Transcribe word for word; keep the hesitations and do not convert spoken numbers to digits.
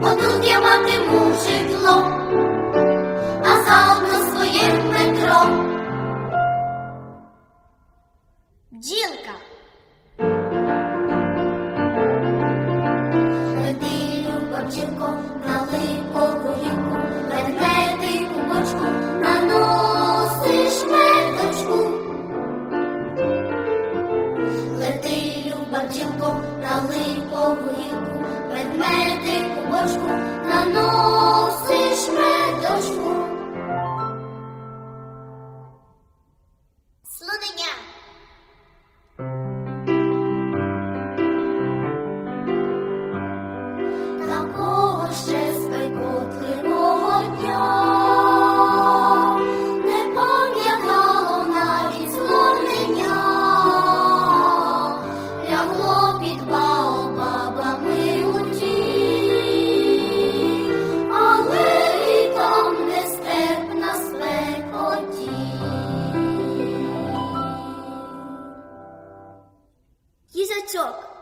отут я матиму житло, а заодно своє метро. Бджілка. Лети, люба бджілко, на липову гілку, ведмедику бочку, наносиш медочку. Лети, люба бджілко, на липову гілку, ведмедику бочку, наносиш медочку. Слонення. Такого ще спекотливого дня не пам'ятало навіть слонення. Лягло під баобабами у тінь, але і там нестерпна спекотінь. Їжачок.